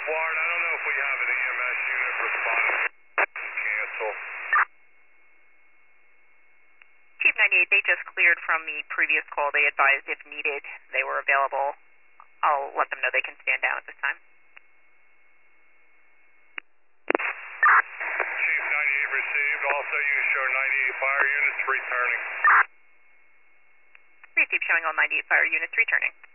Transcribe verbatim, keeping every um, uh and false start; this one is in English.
Warren, I don't know if we have an E M S unit responding. Cancel. Chief ninety-eight, they just cleared from the previous call. They advised if needed, they were available. I'll let them know they can stand down at this time. Chief ninety-eight received. Also, you show ninety-eight fire units returning. Received, showing all ninety-eight fire units returning.